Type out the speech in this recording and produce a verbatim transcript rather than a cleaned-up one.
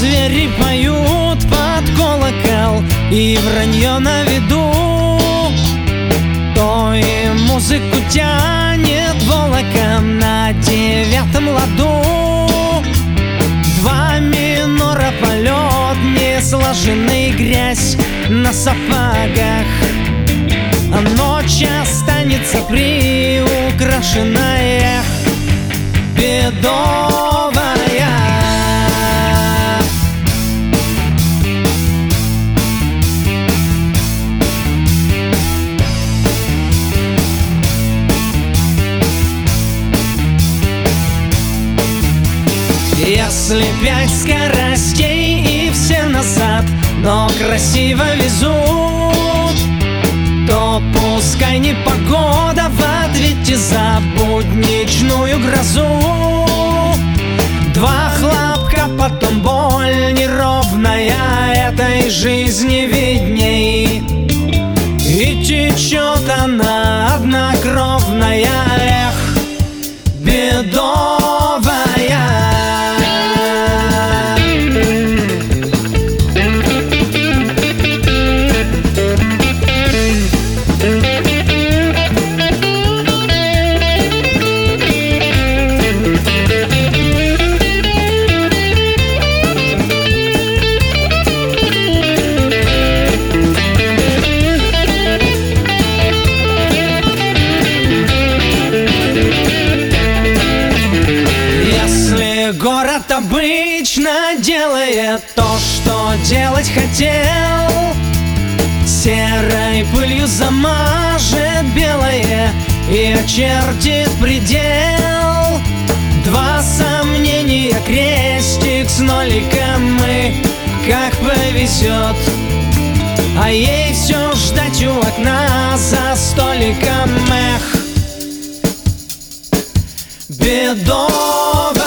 звери поют под колокол, и вранье на виду, то и музыку тянет волоком на девятом ладу. Два минора полет, не сложенный грязь на сапогах, а ночь останется приукрашенная, бедовая. Если пять скоростей и все назад, но красиво везут, то пускай непогода в ответе за будничную грозу. Два хлопка, потом боль неровная, этой жизни видней, и течет она однокровная, эх, бедовая. Город обычно делает то, что делать хотел, серой пылью замажет белое и очертит предел. Два сомнения, крестик с ноликом, и как повезет, а ей все ждать у окна за столиком, эх, бедовая.